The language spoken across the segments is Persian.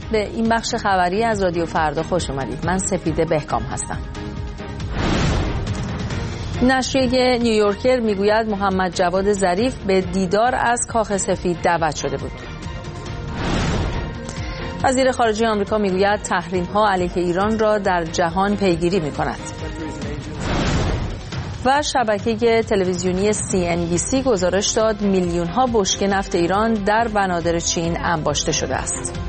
به این بخش خبری از رادیو فردا خوش اومدید. من سپیده بهکام هستم. نشریه نیویورکر میگوید محمد جواد ظریف به دیدار از کاخ سفید دعوت شده بود. وزیر خارجه آمریکا میگوید تحریم‌ها علیه ایران را در جهان پیگیری می‌کند. و شبکه تلویزیونی CNBC گزارش داد میلیون‌ها بشکه نفت ایران در بنادر چین انباشته شده است.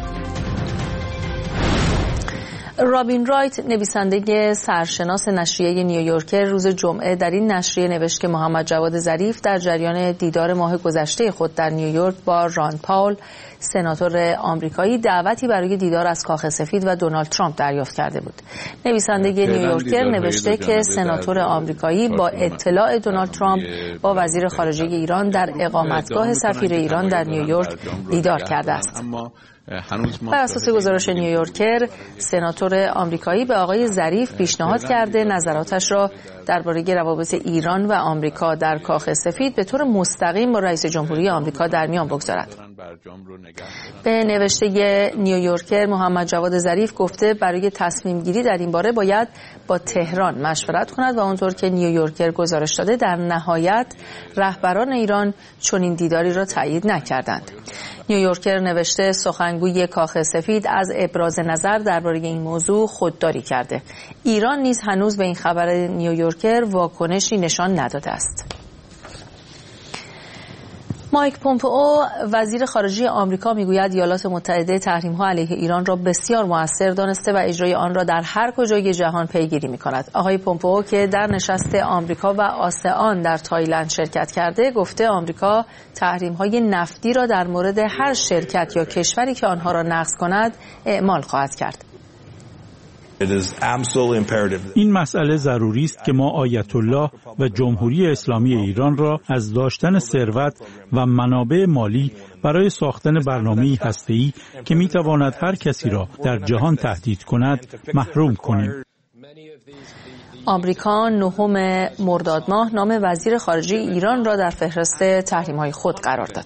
رابین رایت، نویسنده سرشناس نشریه نیویورکر، روز جمعه در این نشریه نوشت که محمد جواد ظریف در جریان دیدار ماه گذشته خود در نیویورک با ران پاول، سناتور آمریکایی، دعوتی برای دیدار از کاخ سفید و دونالد ترامپ دریافت کرده بود. نویسنده نیویورکر نوشته که سناتور آمریکایی با اطلاع دونالد ترامپ با وزیر خارجه ایران در اقامتگاه سفیر ایران در نیویورک دیدار کرده است. بر اساس گزارش نیویورکر، سناتور آمریکایی به آقای ظریف پیشنهاد کرده نظراتش را درباره روابط ایران و آمریکا در کاخ سفید به طور مستقیم با رئیس جمهوری آمریکا در میان بگذارد. به نوشته نیویورکر، محمد جواد ظریف گفته برای تصمیم گیری در این باره باید با تهران مشورت کند و آنطور که نیویورکر گزارش داده در نهایت رهبران ایران چنین دیداری را تایید نکردند. نیویورکر نوشته سخنگوی کاخ سفید از ابراز نظر درباره این موضوع خودداری کرده. ایران نیز هنوز به این خبر نیویورکر واکنشی نشان نداده است. مایک پومپئو، وزیر خارجه آمریکا، میگوید ایالات متحده تحریم‌ها علیه ایران را بسیار مؤثر دانسته و اجرای آن را در هر کجای جهان پیگیری می‌کند. آقای پومپئو که در نشست آمریکا و آسئان در تایلند شرکت کرده، گفته آمریکا تحریم‌های نفتی را در مورد هر شرکت یا کشوری که آنها را نقض کند اعمال خواهد کرد. این مسئله ضروری است که ما آیت الله و جمهوری اسلامی ایران را از داشتن ثروت و منابع مالی برای ساختن برنامه‌ای هسته‌ای که می‌تواند هر کسی را در جهان تهدید کند محروم کنیم. آمریکا 9 مرداد ماه نام وزیر خارجه ایران را در فهرست تحریم‌های خود قرار داد.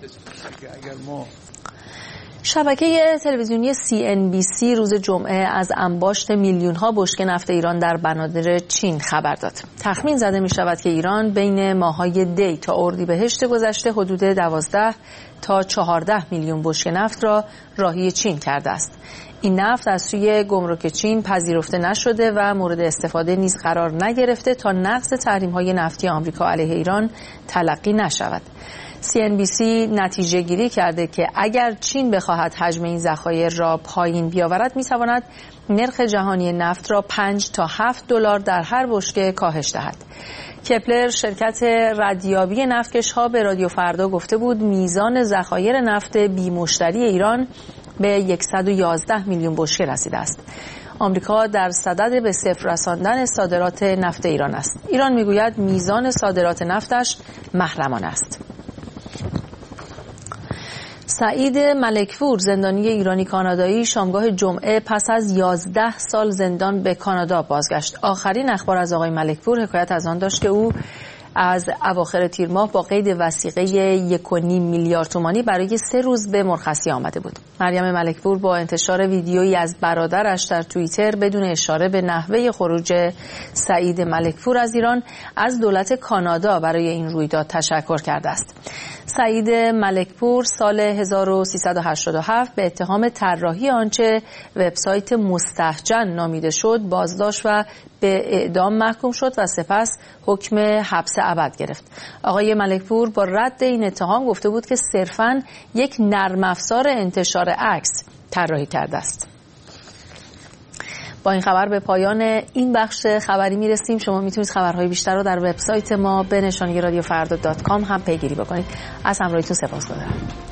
شبکه تلویزیونی CNBC روز جمعه از انباشت میلیون‌ها بشکه نفت ایران در بنادر چین خبر داد. تخمین زده می شود که ایران بین ماه‌های دی تا اردیبهشت گذشته حدود 12 تا 14 میلیون بشکه نفت را راهی چین کرده است. این نفت از سوی گمرک چین پذیرفته نشده و مورد استفاده نیز قرار نگرفته تا نقض تحریم‌های نفتی آمریکا علیه ایران تلقی نشود. CNBC نتیجه گیری کرده که اگر چین بخواهد حجم این ذخایر را پایین بیاورد میتواند نرخ جهانی نفت را 5 تا 7 دلار در هر بشکه کاهش دهد. کپلر، شرکت ردیابی نفتکش‌ها، به رادیو فردا گفته بود میزان ذخایر نفت بی مشتری ایران به 111 میلیون بشکه رسیده است. آمریکا در صدد به صفر رساندن صادرات نفت ایران است. ایران میگوید میزان صادرات نفتش محرمانه است. سعید ملکپور، زندانی ایرانی کانادایی، شامگاه جمعه پس از 11 سال زندان به کانادا بازگشت. آخرین اخبار از آقای ملکپور حکایت از آن داشت که او از اواخر تیر ماه با قید وثیقه 1.5 میلیارد تومانی برای 3 روز به مرخصی آمده بود. مریم ملکپور با انتشار ویدیویی از برادرش در توییتر بدون اشاره به نحوه خروج سعید ملکپور از ایران از دولت کانادا برای این رویداد تشکر کرده است. سعید ملکپور سال 1387 به اتهام طراحی آنچه وبسایت مستهجن نامیده شد بازداشت و به اعدام محکوم شد و سپس حکم حبس ابد گرفت. آقای ملکپور با رد این اتهام گفته بود که صرفاً یک نرم افزار انتشار عکس طراحی کرده است. با این خبر به پایان این بخش خبری میرسیم. شما میتونید خبرهای بیشتر رو در وبسایت ما به نشانی رادیوفردا.com هم پیگیری بکنید. از همراهیتون سپاسگزارم.